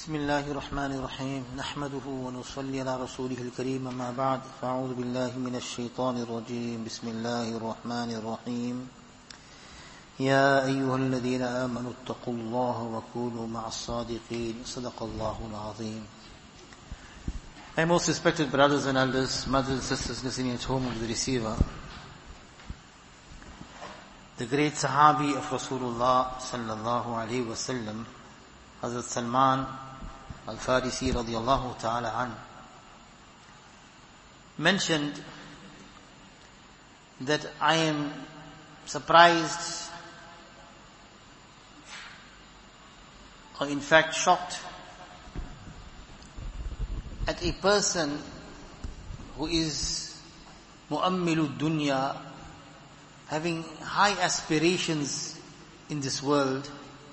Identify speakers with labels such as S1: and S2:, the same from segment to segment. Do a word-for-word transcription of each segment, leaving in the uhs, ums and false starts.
S1: بسم الله الرحمن الرحيم نحمده ونصلي على رسوله الكريم أما بعد فأعوذ بالله من الشيطان الرجيم بسم الله الرحمن الرحيم يا أيها الذين آمنوا اتقوا الله وكونوا مع الصادقين صدق الله العظيم. My most respected brothers and elders, mothers and sisters listening at home of the receiver, the great Sahabi of Rasulullah sallallahu alayhi wa sallam, Hazrat Salman al-Farisi radiyallahu ta'ala an, mentioned that I am surprised or in fact shocked at a person who is mu'ammilu dunya, having high aspirations in this world,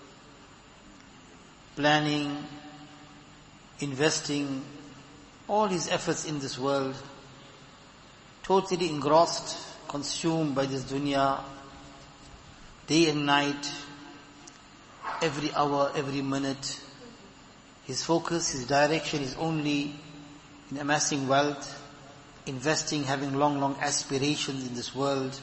S1: planning, investing all his efforts in this world, totally engrossed, consumed by this dunya, day and night, every hour, every minute. His focus, his direction is only in amassing wealth, investing, having long, long aspirations in this world.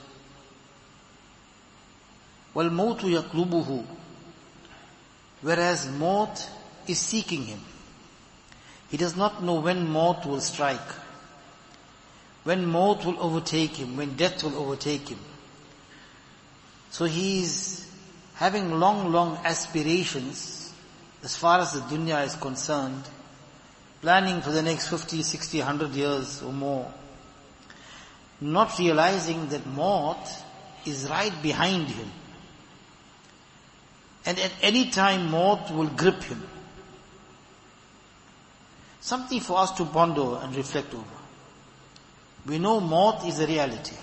S1: وَالْمَوْتُ يَطْلُبُهُ, whereas maut is seeking him. He does not know when maut will strike, when maut will overtake him, when death will overtake him. So he is having long, long aspirations as far as the dunya is concerned, planning for the next fifty, sixty, one hundred years or more, not realizing that maut is right behind him. And at any time maut will grip him. Something for us to ponder and reflect over. We know maut is a reality.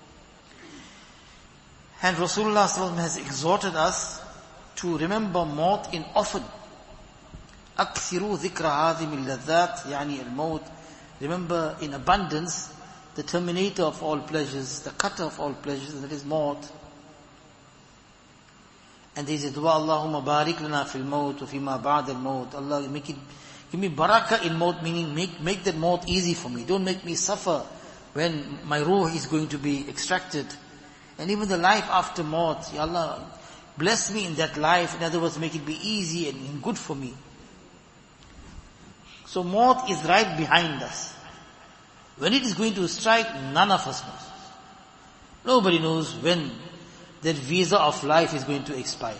S1: And Rasulullah sallallahu alaihi wasallam has exhorted us to remember maut in often. أَكْثِرُوا ذِكْرَ هَذِمِ اللَّذَّاتِ يعني الموت. Remember in abundance the terminator of all pleasures, the cutter of all pleasures, that is maut. And there is a dua, Allahumma barik lana fil maut wa fima ba'da al maut. Allah, make it, give me barakah in maut, meaning make, make that maut easy for me. Don't make me suffer when my ruh is going to be extracted. And even the life after maut, Ya Allah, bless me in that life. In other words, make it be easy and, and good for me. So maut is right behind us. When it is going to strike, none of us knows. Nobody knows when that visa of life is going to expire.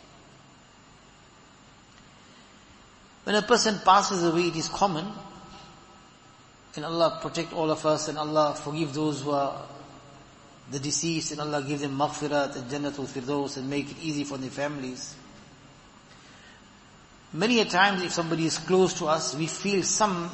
S1: When a person passes away, it is common, and Allah protect all of us, and Allah forgive those who are the deceased, and Allah give them maghfirat and jannatul firdaus, and make it easy for their families. Many a times if somebody is close to us, we feel some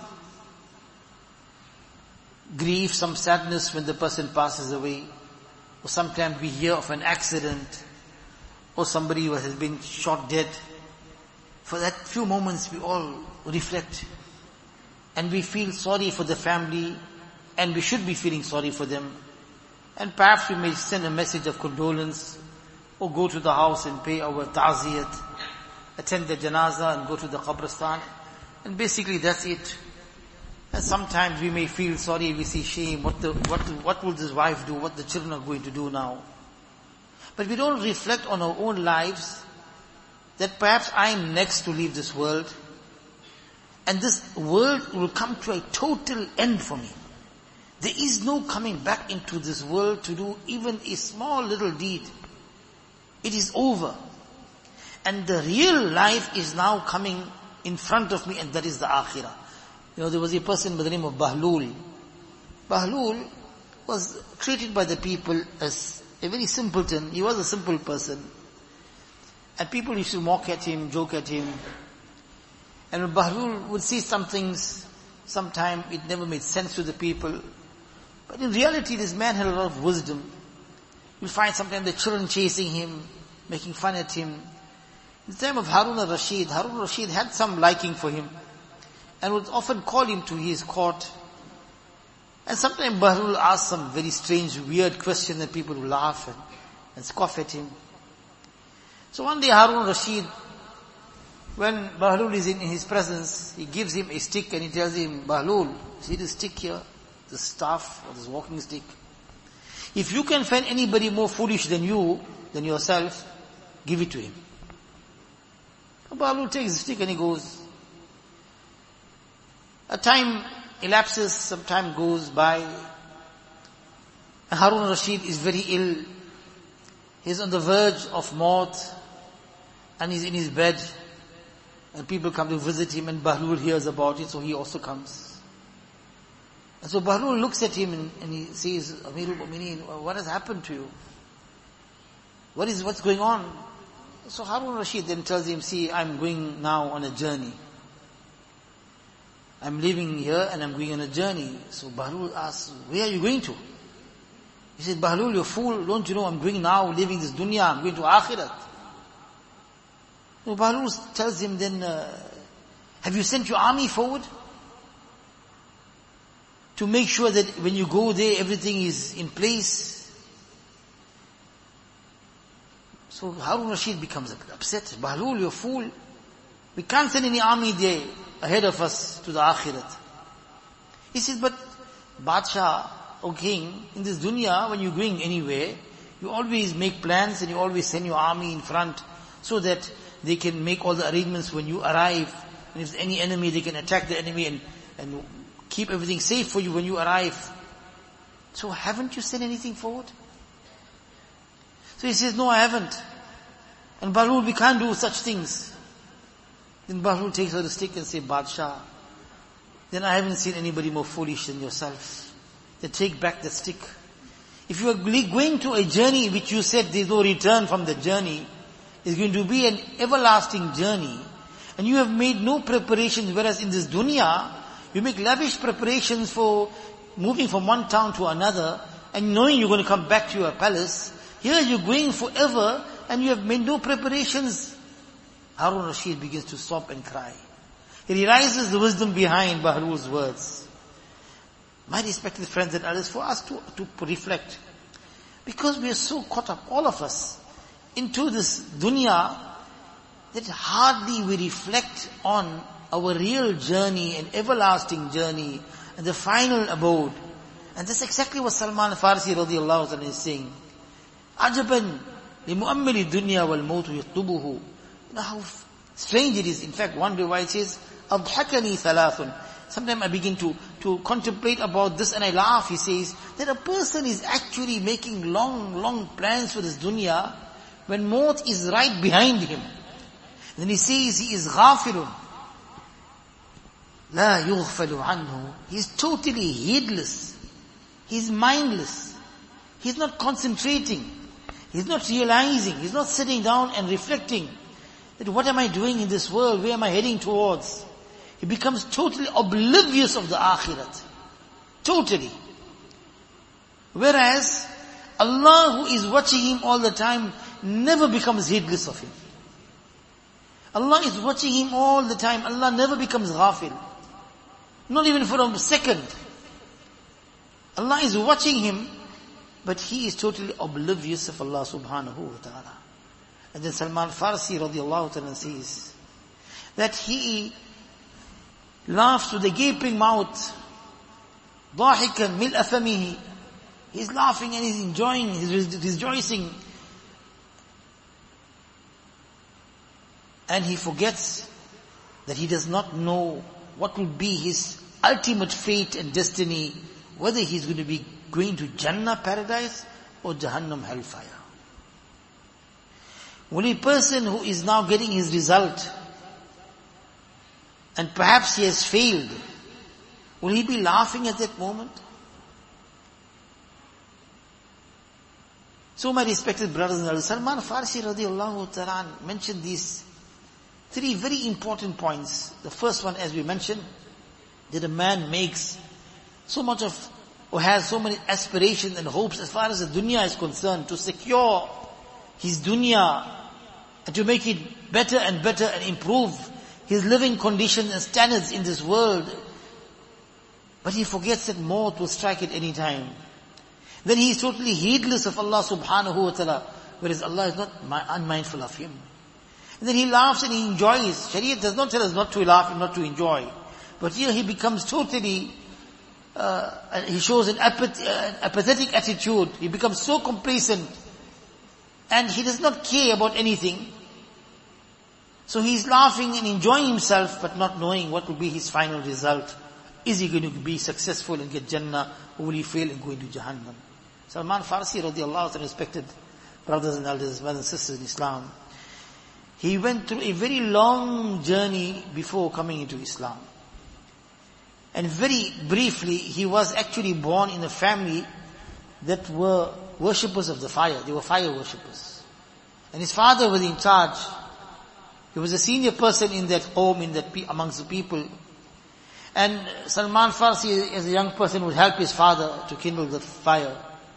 S1: grief, some sadness when the person passes away. Or sometimes we hear of an accident, or somebody who has been shot dead. For that few moments we all reflect, and we feel sorry for the family, and we should be feeling sorry for them. And perhaps we may send a message of condolence, or go to the house and pay our ta'ziyat, attend the janazah and go to the qabristan, and basically that's it. And sometimes we may feel sorry, we see shame, what the, what, what will this wife do, what the children are going to do now. But we don't reflect on our own lives, that perhaps I am next to leave this world, and this world will come to a total end for me. There is no coming back into this world to do even a small little deed. It is over. And the real life is now coming in front of me, and that is the akhirah. You know, there was a person by the name of Bahlul. Bahlul was treated by the people as a very simpleton. He was a simple person. And people used to mock at him, joke at him. And when Bahlul would see some things, sometimes it never made sense to the people. But in reality, this man had a lot of wisdom. You'll find sometimes the children chasing him, making fun at him. In the time of Harun al-Rashid, Harun al-Rashid had some liking for him, and would often call him to his court. And sometimes Bahlul asked some very strange, weird question that people would laugh and, and scoff at him. So one day Harun Rashid When Bahlul is in his presence, he gives him a stick and he tells him, Bahlul, see this stick here, this staff or this walking stick. If you can find anybody more foolish than you, than yourself, give it to him. Bahlul takes the stick and he goes. A time elapses, some time goes by. Harun Rashid is very ill. He's on the verge of maut and he's in his bed. And people come to visit him and Bahlul hears about it, so he also comes. And so Bahlul looks at him and, and he says, Amirul Mu'mineen, what has happened to you? What is, what's going on? So Harun Rashid then tells him, see, I'm going now on a journey. I'm leaving here and I'm going on a journey. So Bahlul asks, where are you going to? He said, Bahlul, you fool, don't you know I'm going now, leaving this dunya, I'm going to Akhirat. So Bahlul tells him then, uh, have you sent your army forward? To make sure that when you go there, everything is in place. So Harun Rashid becomes upset. Bahlul, you're a fool. We can't send any army there ahead of us to the Akhirat. He says, but Badshah, O King, in this dunya, when you're going anywhere, you always make plans and you always send your army in front so that they can make all the arrangements when you arrive. And if there's any enemy, they can attack the enemy and, and keep everything safe for you when you arrive. So haven't you sent anything forward? So he says, no, I haven't. And Bahlul, we can't do such things. Then Bahlul takes out the stick and says, Badshah, then I haven't seen anybody more foolish than yourself. Then take back the stick. If you are going to a journey which you said there's no return from the journey, it's going to be an everlasting journey, and you have made no preparations, whereas in this dunya, you make lavish preparations for moving from one town to another, and knowing you're going to come back to your palace. Here you're going forever, and you have made no preparations. Harun Rashid begins to sob and cry. He realizes the wisdom behind Bahlul's words. My respected friends and others, for us to, to reflect. Because we are so caught up, all of us, into this dunya, that hardly we reflect on our real journey and everlasting journey and the final abode. And that's exactly what Salman Farsi radiallahu anhu is saying. Ajaban limu'ammili dunya wal mawtu yaktubuhu. Now how strange it is. In fact, one riwayat says, Adhakani thalathun. Sometimes I begin to, to contemplate about this and I laugh. He says that a person is actually making long, long plans for this dunya when maut is right behind him. And then he says he is ghafirun. La yughfalu anhu. He is totally heedless. He is mindless. He is not concentrating. He is not realizing. He is not sitting down and reflecting that what am I doing in this world? Where am I heading towards? He becomes totally oblivious of the akhirat. Totally. Whereas Allah, who is watching him all the time, never becomes heedless of him. Allah is watching him all the time. Allah never becomes ghafil. Not even for a second. Allah is watching him, but he is totally oblivious of Allah subhanahu wa ta'ala. And then Salman Farsi radiallahu ta'ala says that he laughs with a gaping mouth. ضاحكا ملء فمه. He's laughing and he's enjoying, he's rejoicing. And he forgets that he does not know what will be his ultimate fate and destiny, whether he's going to be going to Jannah, paradise, or Jahannam, hellfire. When a person who is now getting his result, and perhaps he has failed, will he be laughing at that moment? So my respected brothers and sisters, Salman Farsi radiallahu ta'ala mentioned these three very important points. The first one, as we mentioned, that a man makes so much of, or has so many aspirations and hopes as far as the dunya is concerned, to secure his dunya and to make it better and better and improve his living conditions and standards in this world. But he forgets that maut will strike at any time. Then he is totally heedless of Allah subhanahu wa ta'ala, whereas Allah is not unmindful of him. And then he laughs and he enjoys. Sharia does not tell us not to laugh and not to enjoy. But here he becomes totally, uh, he shows an apath- uh, apathetic attitude. He becomes so complacent. And he does not care about anything. So he's laughing and enjoying himself, but not knowing what will be his final result. Is he going to be successful and get Jannah, or will he fail and go into Jahannam? Salman Farsi radiallahu anhu, respected brothers and elders, brothers and sisters in Islam, he went through a very long journey before coming into Islam. And very briefly, he was actually born in a family that were worshippers of the fire. They were fire worshippers. And his father was in charge. He was a senior person in that home, in that pe- amongst the people. And Salman Farsi, as a young person, would help his father to kindle the fire.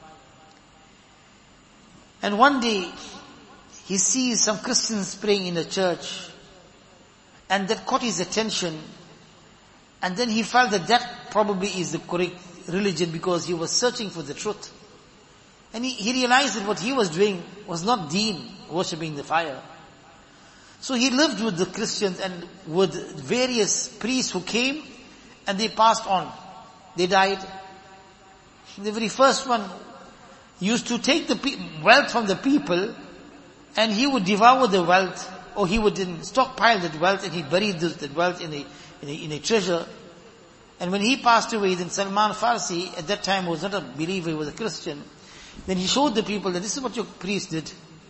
S1: And one day, he sees some Christians praying in a church, and that caught his attention. And then he felt that that probably is the correct religion, because he was searching for the truth. And he, he realized that what he was doing was not deen, worshipping the fire. So he lived with the Christians and with various priests who came, and they passed on. They died. The very first one used to take the pe- wealth from the people, and he would devour the wealth, or he would then stockpile that wealth, and he buried this, that wealth in a, in a, in a treasure. And when he passed away, then Salman Farsi, at that time was not a believer, he was a Christian. Then he showed the people that this is what your priest did.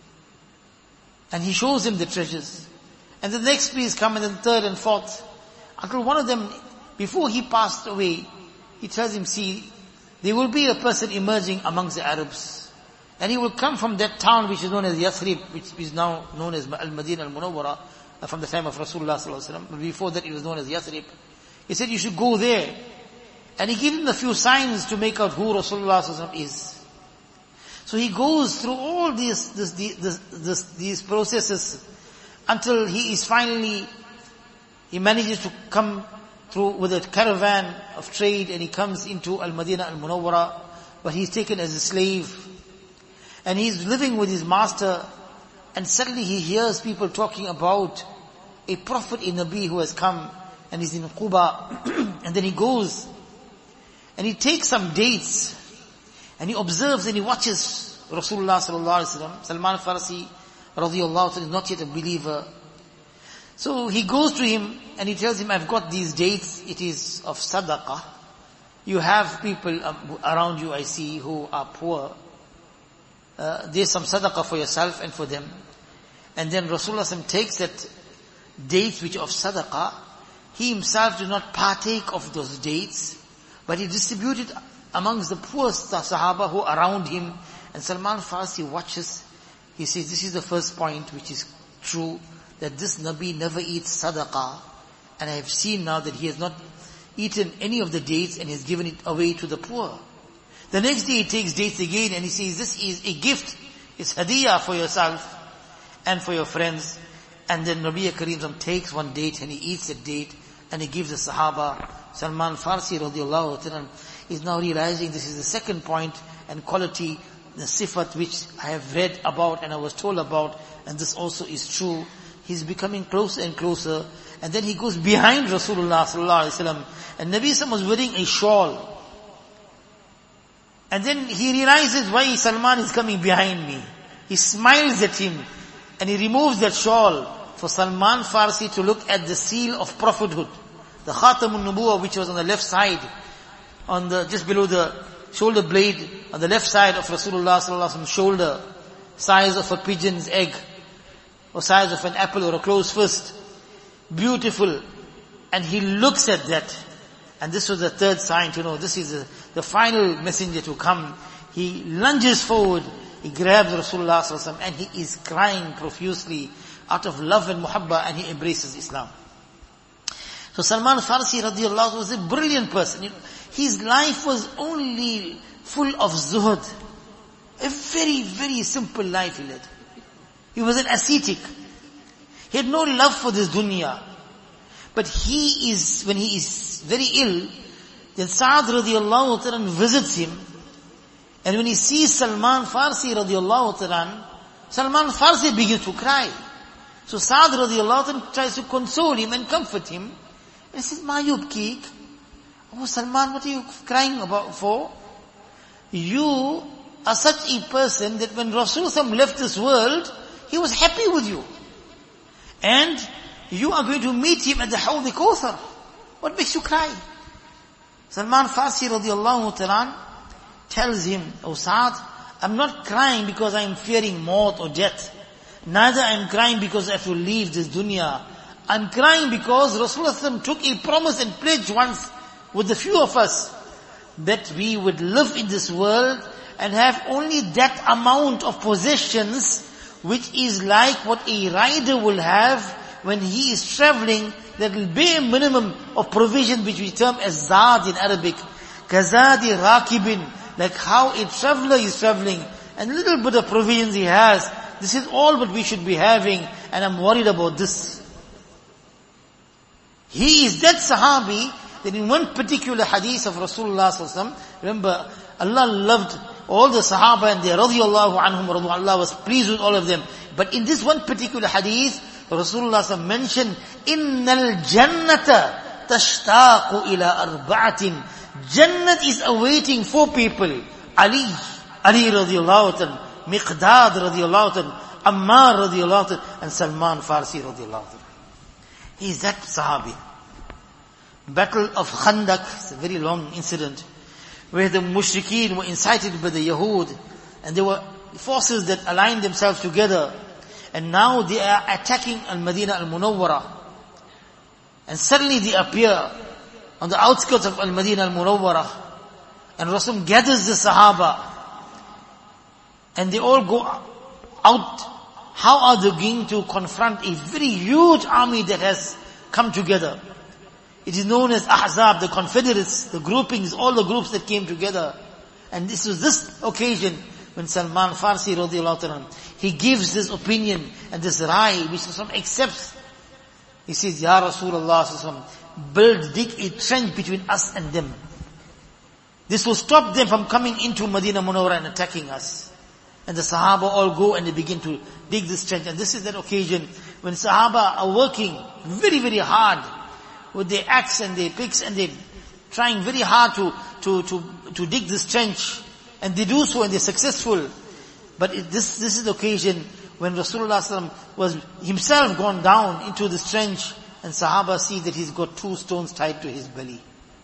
S1: And he shows him the treasures. And the next priest come, and then third and fourth. Until one of them, before he passed away, he tells him, see, there will be a person emerging amongst the Arabs. And he will come from that town which is known as Yathrib, which is now known as Al-Madinah Al-Munawwara, from the time of Rasulullah sallallahu alaihi wasallam. But before that it was known as Yathrib. He said, you should go there. And he gave him a few signs to make out who Rasulullah sallallahu alaihi wasallam is. So he goes through all these, this, this, this, these processes until he is finally, he manages to come through with a caravan of trade, and he comes into Al-Madinah Al-Munawwara, but he's taken as a slave. And he's living with his master, and suddenly he hears people talking about a prophet, a Nabi who has come, and he's in Quba. And then he goes, and he takes some dates, and he observes and he watches Rasulullah sallallahu alaihi wasallam. Salman Farsi radiyallahu anhu is not yet a believer. So he goes to him and he tells him, I've got these dates, it is of sadaqah. You have people around you, I see, who are poor. Uh, there's some sadaqah for yourself and for them. And then Rasulullah takes that dates which are of sadaqah. He himself did not partake of those dates, but he distributed amongst the poor Sahaba who are around him. And Salman Farsi watches. He says, this is the first point which is true, that this Nabi never eats sadaqah. And I have seen now that he has not eaten any of the dates and has given it away to the poor. The next day he takes dates again and he says, this is a gift. It's hadiyah for yourself and for your friends. And then Nabi Kareem takes one date and he eats the date and he gives the Sahaba. Salman Farsi radiallahu ta'ala is now realizing this is the second point and quality, the sifat which I have read about and I was told about, and this also is true. He's becoming closer and closer, and then he goes behind Rasulullah sallallahu alaihi wasallam, and Nabi Sallam was wearing a shawl. And then he realizes why Salman is coming behind me. He smiles at him, and he removes that shawl for Salman Farsi to look at the seal of prophethood, the Khatamun Nubuwah, which was on the left side, on the, just below the shoulder blade, on the left side of Rasulullah sallallahu alaihi wasallam's shoulder, size of a pigeon's egg, or size of an apple or a closed fist. Beautiful. And he looks at that. And this was the third sign to know this is the, the final messenger to come. He lunges forward, he grabs Rasulullah sallallahu alaihi wasallam, and he is crying profusely out of love and muhabba, and he embraces Islam. So Salman Farsi radiallahu anhu was a brilliant person. You know, his life was only full of zuhud. A very, very simple life he led. He was an ascetic. He had no love for this dunya. But he is, when he is very ill, then Sa'ad radiallahu ta'ala visits him. And when he sees Salman Farsi radiallahu ta'ala, Salman Farsi begins to cry. So Sa'd radiallahu anhu tries to console him and comfort him. And he says, Ma yubkik? Oh Salman, what are you crying about for? You are such a person that when Rasulullah left this world, he was happy with you. And you are going to meet him at the Hawd al-Kawthar. What makes you cry? Salman Farsi radiallahu ta'ala tells him, Oh Sa'd, I'm not crying because I'm fearing maut or death. Neither I'm crying because I have to leave this dunya. I'm crying because Rasulullah took a promise and pledge once with a few of us that we would live in this world and have only that amount of possessions which is like what a rider will have when he is traveling, that will be a minimum of provision which we term as zad in Arabic. Kazadi rakibin, like how a traveler is traveling and a little bit of provisions he has. This is all what we should be having, and I'm worried about this. He is that Sahabi that in one particular hadith of Rasulullah sallallahu alaihi wasallam, remember Allah loved all the Sahaba and they radiyallahu anhum, Allah was pleased with all of them. But in this one particular hadith, Rasulullah sallallahu alaihi wasallam mentioned, Innal jannata tashtaqu ila arba'atin. Jannat is awaiting four people. Ali, Ali radiyallahu anhu, Miqdad radiyallahu anhu, Ammar radiyallahu anhu, and Salman Farsi radiyallahu anhu. He is that Sahabi. Battle of Khandaq, it's a very long incident, where the mushrikeen were incited by the Yahud, and there were forces that aligned themselves together, and now they are attacking Al-Madinah Al-Munawwarah. And suddenly they appear on the outskirts of Al-Madinah Al-Munawwarah, and Rasul gathers the Sahaba, and they all go out. How are they going to confront a very huge army that has come together? It is known as Ahzab, the Confederates, the groupings, all the groups that came together. And this was this occasion when Salman Farsi radiallahu anhu, he gives this opinion and this rai, which Rasul accepts. He says, Ya Rasulullah, build, dig a trench between us and them. This will stop them from coming into Madinah Munawwarah and attacking us. And the Sahaba all go and they begin to dig this trench. And this is that occasion when Sahaba are working very, very hard with their axe and their picks, and they're trying very hard to, to, to, to dig this trench. And they do so and they're successful. But it, this, this is the occasion when Rasulullah was himself gone down into this trench, and Sahaba see that he's got two stones tied to his belly.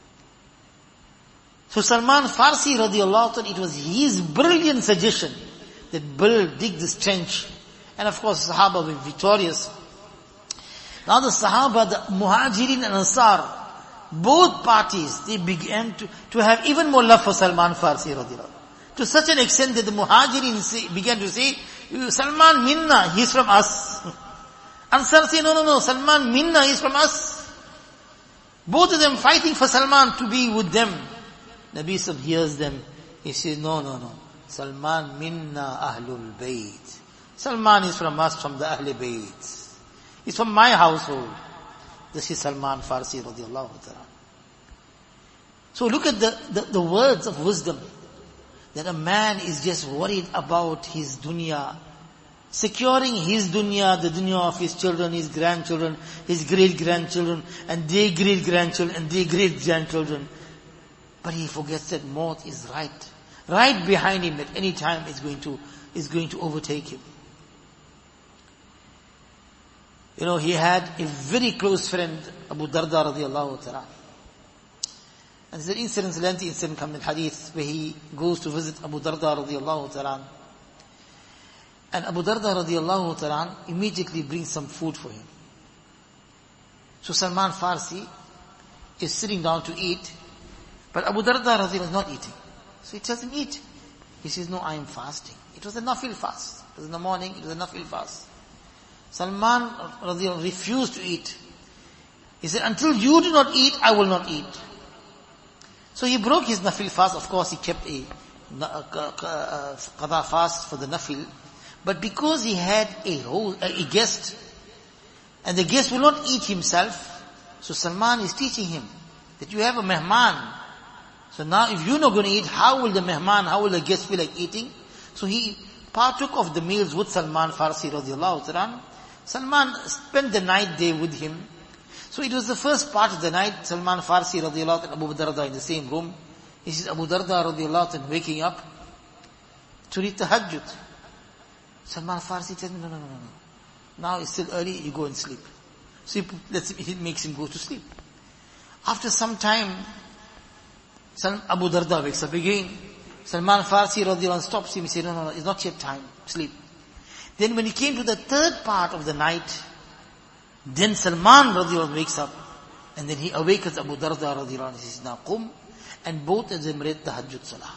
S1: So Salman Farsi radiallahu anhu, it was his brilliant suggestion that build, dig this trench. And of course Sahaba were victorious. Now the Sahaba, the Muhajirin and Ansar, both parties, they began to, to have even more love for Salman Farsi radiallahu anhu. To such an extent that the Muhajirin say, began to say, Salman minna, he's from us. Ansar say, no, no, no, Salman minna, he's from us. Both of them fighting for Salman to be with them. Nabi Sab hears them. He says, no, no, no. Salman minna ahlul bayt. Salman is from us, from the Ahlul Bayt. He's from my household. This is Salman Farsi radiallahu ta'ala. So look at the, the, the words of wisdom. That a man is just worried about his dunya. Securing his dunya, the dunya of his children, his grandchildren, his great-grandchildren, and their great-grandchildren, and their great-grandchildren. But he forgets that maut is right. Right behind him at any time is going to, is going to overtake him. You know, he had a very close friend, Abu Darda radiallahu ta'ala. And there's an incident, a lengthy incident comes in hadith, where he goes to visit Abu Darda radiallahu ta'ala. And Abu Darda radiallahu ta'ala immediately brings some food for him. So Salman Farsi is sitting down to eat, but Abu Darda radiallahu is not eating. So he tells him, eat. He says, no, I am fasting. It was a nafil fast. It was in the morning, it was a nafil fast. Salman radiallahu refused to eat. He said, until you do not eat, I will not eat. So he broke his nafil fast. Of course, he kept a qada fast for the nafil. But because he had a, whole, a guest, and the guest will not eat himself, so Salman is teaching him that you have a mehman. So now if you're not going to eat, how will the mehman, how will the guest feel like eating? So he partook of the meals with Salman Farsi radiallahu ta'ala. Salman spent the night there with him. So it was the first part of the night, Salman Farsi radiallahu anhu and Abu Darda in the same room. He says, Abu Darda radiallahu anhu waking up to read tahajjud. Salman Farsi tells me, no, no, no, no, no. Now it's still early, you go and sleep. So he, lets him, he makes him go to sleep. After some time, Abu Darda wakes up again. Salman Farsi radiallahu anhu stops him. He says, no, no, no, it's not yet time. Sleep. Then when he came to the third part of the night, then Salman radiallahu anhu wakes up. And then he awakens Abu Darda radiallahu anhu. He says, now qum. And both of them read tahajjud salah.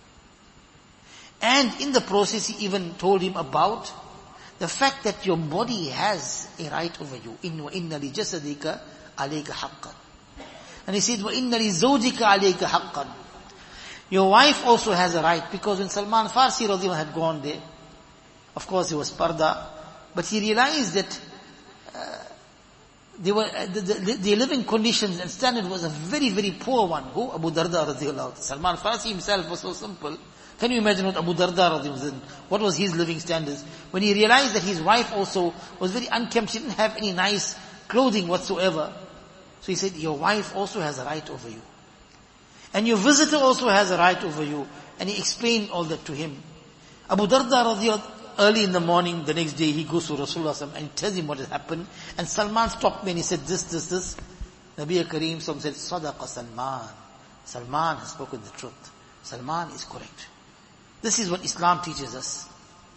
S1: And in the process he even told him about the fact that your body has a right over you. In wa inna li jasadika alayka haqqan. And he said, wa inna li zawjika alayka haqqan. Your wife also has a right, because when Salman Farsi radiallahu anhu had gone there, of course there was parda, but he realized that uh, they were, uh, the, the, the living conditions and standard was a very, very poor one. Who? Abu Darda radiallahu anhu. Salman Farsi himself was so simple. Can you imagine what Abu Darda radiallahu anhu, what was his living standards? When he realized that his wife also was very unkempt, she didn't have any nice clothing whatsoever. So he said, your wife also has a right over you. And your visitor also has a right over you. And he explained all that to him. Abu Darda radiallahu anhu, early in the morning, the next day, he goes to Rasulullah and tells him what has happened. And Salman stopped me and he said, this, this, this. Nabi Kareem said, Sadaqa Salman. Salman has spoken the truth. Salman is correct. This is what Islam teaches us.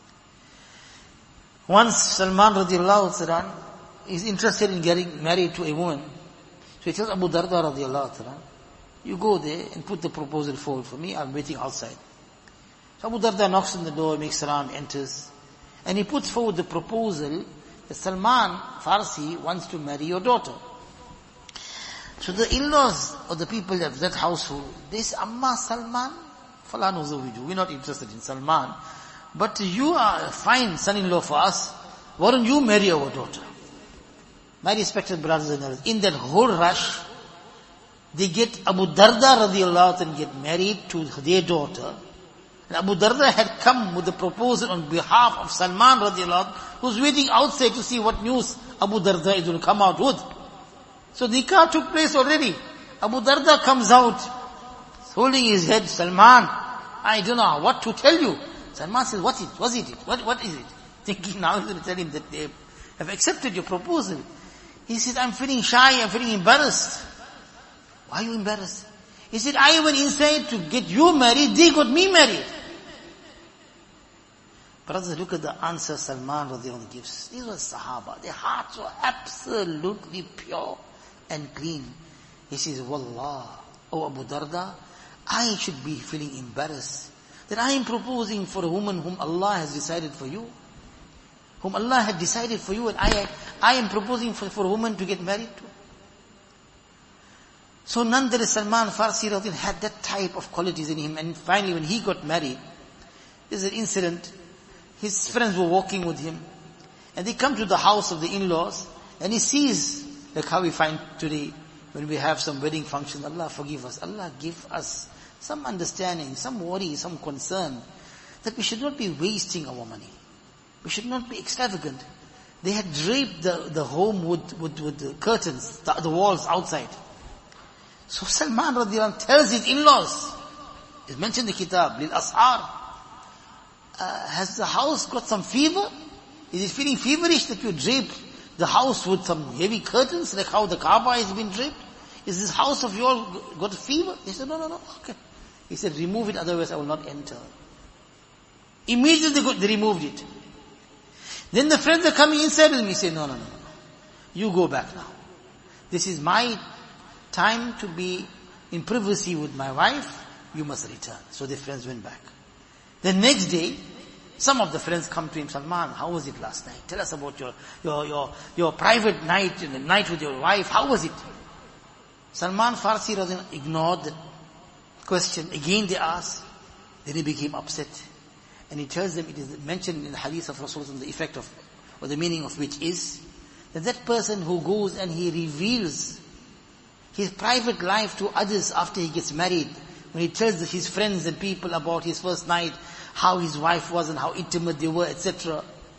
S1: Once Salman radiallahu anhu is interested in getting married to a woman. So he tells Abu Darda radiallahu anhu, you go there and put the proposal forward for me, I'm waiting outside. So Abu Darda knocks on the door, makes salam, enters. And he puts forward the proposal that Salman Farsi wants to marry your daughter. So the in-laws or the people of that household, they say, Amma Salman, Fala nuzawiju. We're not interested in Salman. But you are a fine son-in-law for us. Why don't you marry our daughter? My respected brothers and sisters, in that whole rush, they get Abu Darda radiallahu anhu and get married to their daughter. And Abu Darda had come with the proposal on behalf of Salman radiallahu anhu, who's waiting outside to see what news Abu Darda is going to come out with. So nikah took place already. Abu Darda comes out, holding his head, Salman, I don't know what to tell you. Salman says, what is it? What is it? What, what is it? Thinking now he's going to tell him that they have accepted your proposal. He said, I'm feeling shy, I'm feeling embarrassed. Why are you embarrassed? He said, I went inside to get you married, they got me married. Brothers, look at the answer Salman radiallahu anhu gives. These were Sahaba. Their hearts were absolutely pure and clean. He says, Wallah, O Abu Darda, I should be feeling embarrassed that I am proposing for a woman whom Allah has decided for you. Whom Allah had decided for you, and I, I am proposing for, for a woman to get married to. So nonetheless, Salman Farsi radiallahu anhu had that type of qualities in him, and finally when he got married, there's an incident. His friends were walking with him, and they come to the house of the in-laws, and he sees, like how we find today, when we have some wedding function, Allah forgive us, Allah give us some understanding, some worry, some concern, that we should not be wasting our money. We should not be extravagant. They had draped the, the home with, with, with the curtains, the, the walls outside. So Salman radiallahu anhu tells his in-laws, it's mentioned in the kitab, Lil Ashar, uh, has the house got some fever? Is it feeling feverish that you draped the house with some heavy curtains, like how the Kaaba has been draped? Is this house of yours got a fever? He said, no, no, no, okay. He said, remove it, otherwise I will not enter. Immediately they removed it. Then the friends are coming inside with me, say, no, no, no, no. You go back now. This is my time to be in privacy with my wife. You must return. So the friends went back. The next day, some of the friends come to him, Salman, how was it last night? Tell us about your, your, your, your private night, the night with your wife. How was it? Salman Farsi ignored the question. Again they asked. Then he became upset. And he tells them, it is mentioned in the hadith of Rasulullah, the effect of, or the meaning of which is, that that person who goes and he reveals his private life to others after he gets married, when he tells his friends and people about his first night, how his wife was and how intimate they were, et cetera.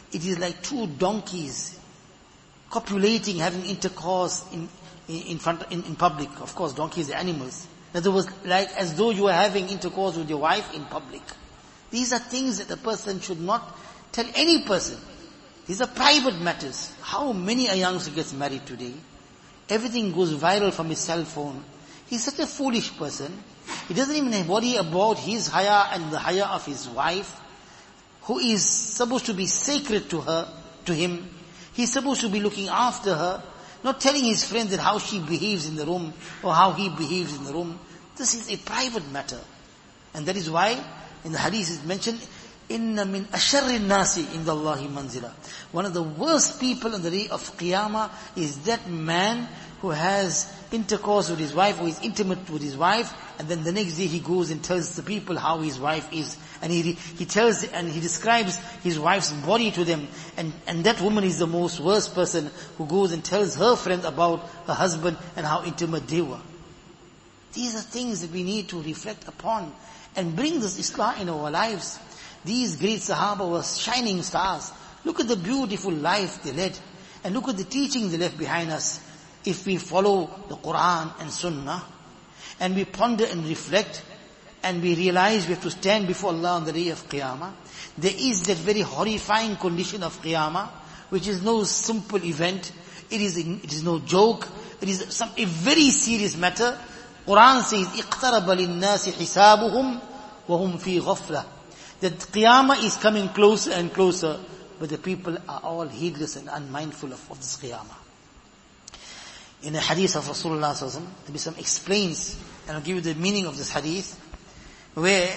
S1: it is like two donkeys copulating, having intercourse in, in, in front, in, in public. Of course, donkeys are animals. In other words, like as though you are having intercourse with your wife in public. These are things that a person should not tell any person. These are private matters. How many a youngster gets married today? Everything goes viral from his cell phone. He's such a foolish person. He doesn't even worry about his haya and the haya of his wife, who is supposed to be sacred to her, to him. He's supposed to be looking after her, not telling his friends that how she behaves in the room or how he behaves in the room. This is a private matter. And that is why in the hadith is mentioned, Inna min asharri nasi inda Allahi manzila. One of the worst people on the day of Qiyamah is that man who has intercourse with his wife, who is intimate with his wife, and then the next day he goes and tells the people how his wife is. And he he tells and he describes his wife's body to them. And, and that woman is the most worst person who goes and tells her friend about her husband and how intimate they were. These are things that we need to reflect upon and bring this Islah in our lives. These great Sahaba were shining stars. Look at the beautiful life they led. And look at the teaching they left behind us. If we follow the Quran and Sunnah, and we ponder and reflect, and we realize we have to stand before Allah on the day of Qiyamah, there is that very horrifying condition of Qiyamah, which is no simple event. It is, it is no joke. It is some, a very serious matter. Quran says, اِقْتَرَبَ لِلنَّاسِ حِسَابُهُمْ وَهُمْ فِي غَفْلَةٍ. That Qiyamah is coming closer and closer, but the people are all heedless and unmindful of, of this Qiyamah. In a hadith of Rasulullah sallallahu alaihi wasallam, Nabi Sallam explains, and I'll give you the meaning of this hadith, where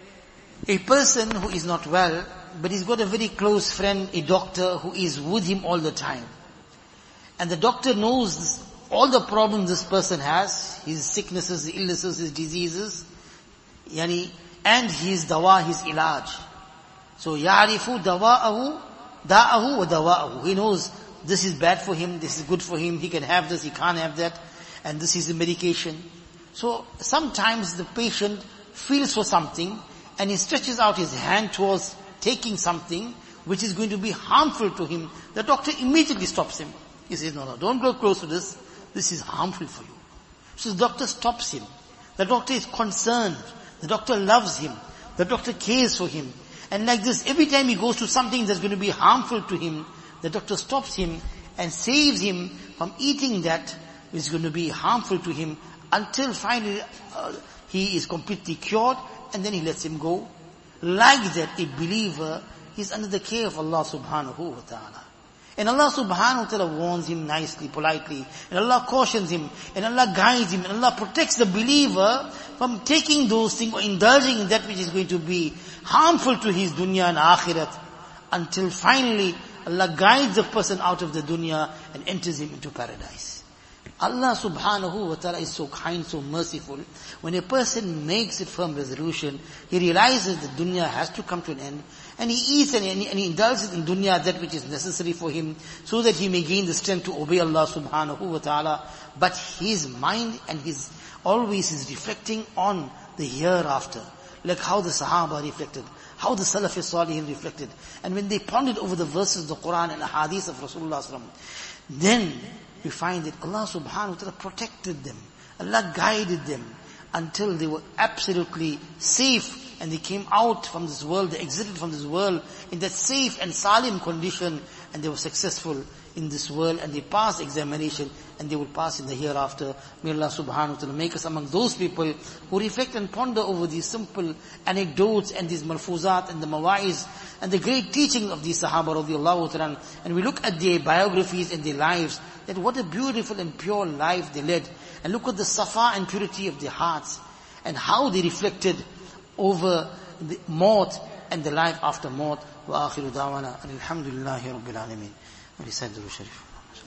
S1: a person who is not well, but he's got a very close friend, a doctor, who is with him all the time. And the doctor knows this, all the problems this person has, his sicknesses, his illnesses, his diseases, yani, and his dawa, his ilaj. So, ya'arifu dawa'ahu, da'ahu wa dawa'ahu. He knows this is bad for him, this is good for him, he can have this, he can't have that, and this is the medication. So, sometimes the patient feels for something, and he stretches out his hand towards taking something which is going to be harmful to him. The doctor immediately stops him. He says, no, no, don't go close to this, this is harmful for you. So the doctor stops him. The doctor is concerned. The doctor loves him. The doctor cares for him. And like this, every time he goes to something that's going to be harmful to him, the doctor stops him and saves him from eating that which is going to be harmful to him until finally uh, he is completely cured, and then he lets him go. Like that, a believer is under the care of Allah subhanahu wa ta'ala. And Allah subhanahu wa ta'ala warns him nicely, politely, and Allah cautions him, and Allah guides him, and Allah protects the believer from taking those things or indulging in that which is going to be harmful to his dunya and akhirat, until finally Allah guides the person out of the dunya and enters him into paradise. Allah subhanahu wa ta'ala is so kind, so merciful. When a person makes a firm resolution, he realizes that dunya has to come to an end, and he eats and he, and he indulges in dunya that which is necessary for him, so that he may gain the strength to obey Allah subhanahu wa ta'ala. But his mind and his always is reflecting on the hereafter, like how the Sahaba reflected, how the Salaf Salihin reflected. And when they pondered over the verses of the Quran and the hadith of Rasulullah sallallahu alaihi wasallam, then we find that Allah subhanahu wa ta'ala protected them. Allah guided them until they were absolutely safe, and they came out from this world, they exited from this world in that safe and salim condition, and they were successful in this world, and they passed examination, and they will pass in the hereafter. May Allah subhanahu wa ta'ala make us among those people who reflect and ponder over these simple anecdotes and these malfuzat and the mawa'iz and the great teaching of these Sahaba radiallahu ta'ala. And we look at their biographies and their lives, that what a beautiful and pure life they led. And look at the safa and purity of their hearts, and how they reflected over the maut and the life after maut. Wa akhiru da'wana alhamdulillahi rabbil alameen. And recite the Sharif.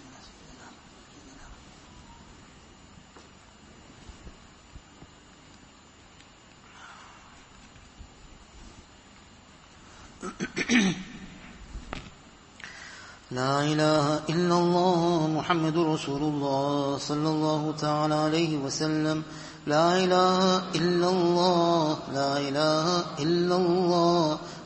S1: لا إله إلا الله محمد رسول الله صلى الله تعالى عليه وسلم. لا إله إلا الله لا إله إلا الله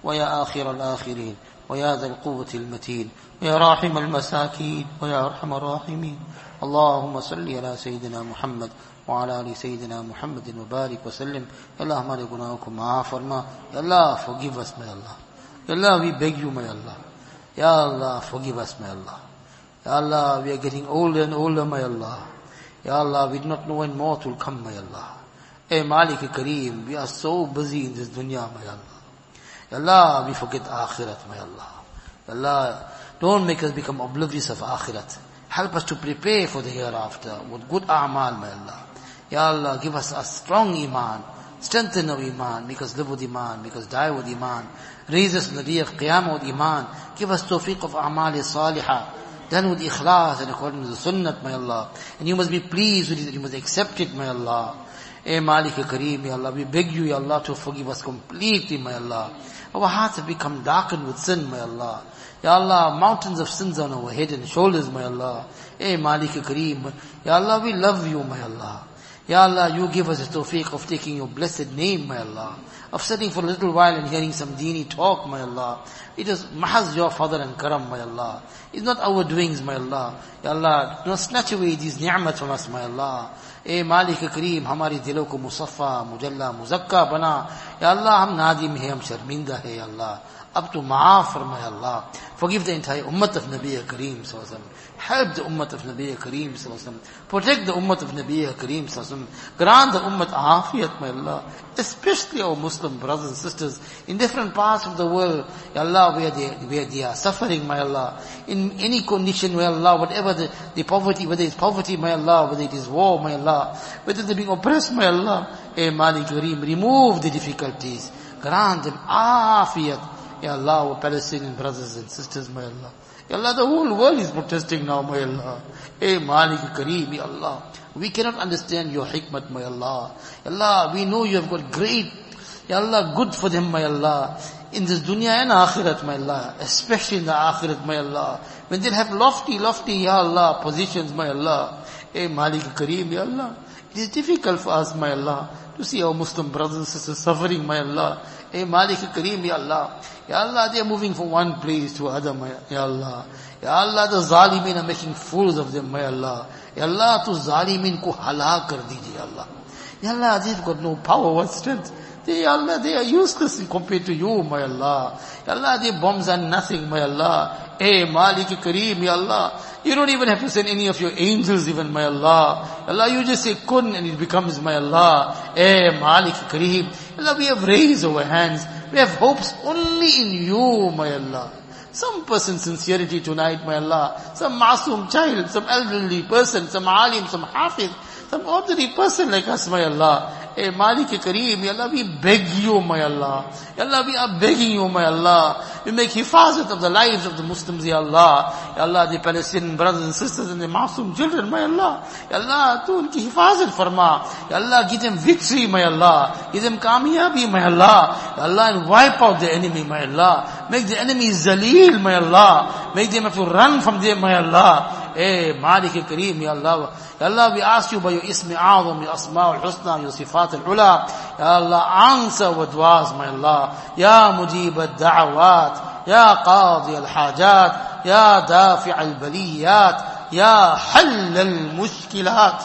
S2: ويا آخر الآخرين ويا ذا القوة المتين ويا راحم المساكين ويا أرحم الراحمين. اللهم صل على سيدنا محمد وعلى آل سيدنا محمد وبارك وسلم. Ya Allah, हमारे गुनाहों को माफ फरमा. Ya Allah, forgive us, my Allah. Ya Allah, we beg you, my Allah. Ya Allah, forgive us, my Allah. Ya Allah, we are getting older and older, my Allah. Ya Allah, we do not know when mauth will come, my Allah. Hey Malik Kareem, we are so busy in this dunya, my Allah. Ya Allah, we forget akhirat, my Allah. Ya Allah, don't make us become oblivious of akhirat. Help us to prepare for the hereafter with good a'mal, my Allah. Ya Allah, give us a strong iman. Strengthen our iman. Make us live with iman. Make us die with iman. Raise us in the day of qiyamah with iman. Give us tawfiq of a'mal salihah. Done with ikhlas and according to the sunnat, my Allah. And you must be pleased with it. You must accept it, my Allah. Eh Malik Kareem, Ya Allah, we beg you, Ya Allah, to forgive us completely, my Allah. Our hearts have become darkened with sin, my Allah. Ya Allah, mountains of sins on our head and shoulders, my Allah. Eh Malik Kareem, Ya Allah, we love you, my Allah. Ya Allah, you give us the tawfiq of taking your blessed name, my Allah. Of sitting for a little while and hearing some deeni talk, my Allah. It is mahaz your fadl and karam, my Allah. It's not our doings, my Allah. Ya Allah, do not snatch away these ni'mat from us, my Allah. ए मालिक करीम, हमारे दिलों को मुसफ़ा, मुजल्ला, मुज़क्का बना. या अल्लाह, हम नादिम हैं, हम शर्मिंदा है. या अल्लाह, अब तो माफ फरमाए. अल्लाह, forgive the entire ummah of Nabi Kareem sallallahu alaihi wasallam. Help the ummah of Nabi Kareem sallallahu alaihi wasallam. Protect the ummah of Nabi Kareem sallallahu alaihi wasallam. Grant the ummah afiyat, my Allah. Especially our Muslim brothers and sisters in different parts of the world. Ya Allah, where they, where they are suffering, my Allah. In any condition, my Allah, whatever the, the poverty, whether it's poverty, my Allah, whether it is war, my Allah, whether they're being oppressed, my Allah. Eh Malik Kareem, remove the difficulties. Grant them afiyat. Ya Allah, our Palestinian brothers and sisters, my Allah. Ya Allah, the whole world is protesting now, my Allah. Eh Malik Kareem, Ya Allah. We cannot understand your hikmat, my Allah. Ya Allah, we know you have got great, Ya Allah, good for them, my Allah. In this dunya and akhirat, my Allah. Especially in the akhirat, my Allah. When they'll have lofty, lofty, Ya Allah, positions, my Allah. Eh Malik Kareem, Ya Allah. It is difficult for us, my Allah, to see our Muslim brothers and sisters suffering, my Allah. Eh Malik Kareem, Ya Allah. Ya Allah, they are moving from one place to other, my Ya Allah. Ya Allah, the zalimin are making fools of them, my Allah. Ya Allah, to zalimin ko halak kar dijiye, Ya Allah. Ya Allah, they've got no power or strength. They, Ya Allah, they are useless compared to you, my Allah. Ya Allah, their bombs are nothing, my Allah. Eh Malik Kareem, Ya Allah. You don't even have to send any of your angels even, my Allah. Allah, you just say kun and it becomes, my Allah. Eh Malik Kareem. Allah, we have raised our hands. We have hopes only in you, my Allah. Some person's sincerity tonight, my Allah. Some masoom child, some elderly person, some alim, some hafiz, some ordinary person like us, my Allah. Eh Malik Kareem, Ya Allah, we beg you, my Allah. Ya Allah, we are begging you, my Allah. We make hifazat of the lives of the Muslims, Ya Allah. Ya Allah, the Palestinian brothers and sisters and the masoom children, my Allah. Ya Allah, tu unki hifazat farma. Ya Allah, give them victory, my Allah. Give them kamiyabi, my Allah. Ya Allah, and wipe out the enemy, my Allah. Make the enemy zaleel, my Allah. Make them have to run from them, my Allah. Eh Malik Kareem, Ya Allah. Ya Allah, we ask you by your Ismi A'zam, your Asma al-Husna, your Sifat al-Ula. Ya Allah, answer our du'as, my Allah. Ya Mujib al-Da'awat, Ya Qadi al-Hajat, Ya Dafi' al-Baliyat, Ya Hall al-Mushkilat.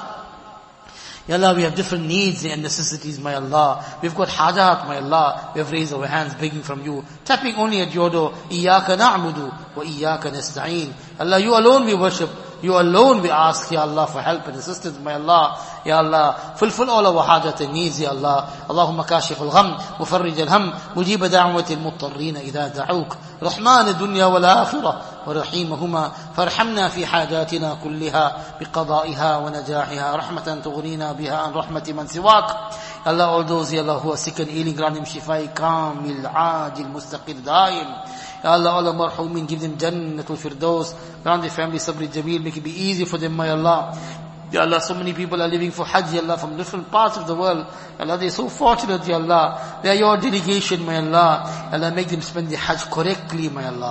S2: Ya Allah, we have different needs and necessities, my Allah. We've got hajat, my Allah. We have raised our hands begging from you, tapping only at your door. Iyaka na'budu wa iyaka nasta'een. Allah, you alone we worship. You alone we ask, Ya Allah, for help and assistance, my Allah. Ya Allah, fulfill all our hajat and needs, Ya Allah. Allahumma kashif al-gham, mufarrij al-ham, mujib da'wati al-muttarrina idha da'uk. Rahman al-dunya wal-akhirah. ورحيمهما فارحمنا في حاجاتنا كلها بقضائها ونجاحها رحمة تغنينا بها عن رحمة من سواك. Allah, all those, Ya Allah, who are sick and ailing, grant them shifai kamil, ajil, mustaqir, daim. Ya Allah, all the marhumin, give them jannatul firdaus. Grant the family sabri jameel, make it be easy for them, my Allah. Ya Allah, so many people are living for Hajj, Ya Allah, from different parts of the world. Ya Allah, they are so fortunate, Ya Allah. They are your delegation, my Allah. Ya Allah, make them spend the Hajj correctly, my Allah.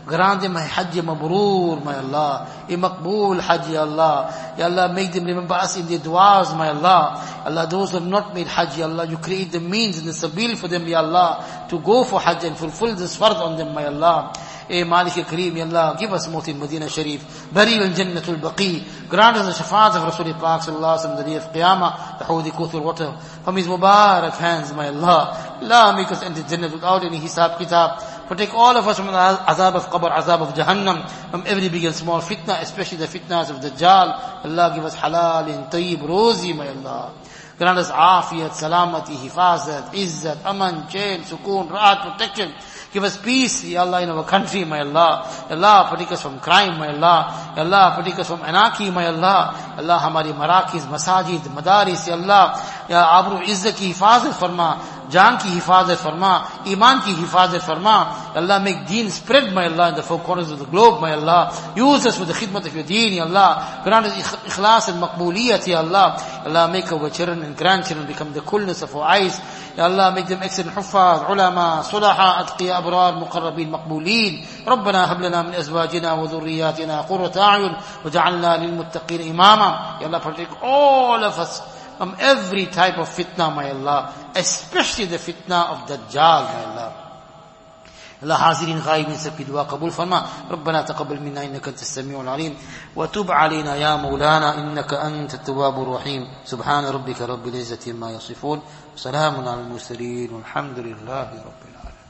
S2: Grant them a Hajj Mabrur, my Allah. A Maqbool Hajj, Ya Allah. Ya Allah, make them remember us in their du'as, my Allah. Allah, those who have not made Hajj, Ya Allah, you create the means and the sabil for them, Ya Allah, to go for Hajj and fulfill this fard on them, my Allah. A Malik Kareem, Ya Allah, give us maut in Medina Sharif. Burial in Jannatul Baqi. Grant us the shafaat of Rasul Pak Sallallahu Alaihi Wasallam, the day of Qiyamah, the Hawdi Kuthur water. From his Mubarak hands, my Allah. Allah, make us enter Jannah without any hisab kitab. Protect all of us from the azab of Qabr, azab of Jahannam, from every big and small fitna, especially the fitnas of Dajjal. Allah, give us halal and tayyib, rosy, my Allah. Grant us afiyat, salamati, hifazat, izzat, aman, chain, sukoon, rahat, protection. Give us peace, Ya Allah, in our country, my Allah. Ya Allah, protect us from crime, my Allah. Ya Allah, protect us from anarchy, my Allah. Ya Allah, hamari marakis, masajid, madaris, Ya Allah. Ya Abru Izzat ki hifazat farma, Jaan ki hifazat farma, Iman ki hifazat farma. Ya Allah, make deen spread, my Allah, in the four corners of the globe, my Allah. Use us for the khidmat of your deen, Ya Allah. Grant us ikhlas and maqbooliyat, Ya Allah. Ya Allah, make our children and grandchildren become the coolness of our eyes. Ya Allah, make them excellent huffaz, ulama, sulaha, atqiya, abrar, muqarrabin, maqboolin. ربنا هب لنا من أزواجنا وذرياتنا قرة أعين وجعلنا للمتقين إماما. Ya Allah, protect all of us from every type of fitna, my Allah, especially the fitna of Dajjal, my Allah. Allah, حاضرين غائبين सबकी दुआ कबूल फरमा. ربنا تقبل منا إنك أنت السميع العليم وتب علينا يا مولانا إنك أنت التواب الرحيم. سبحان ربك رب العزة عما يصفون. سلام على المرسلين والحمد لله رب العالمين.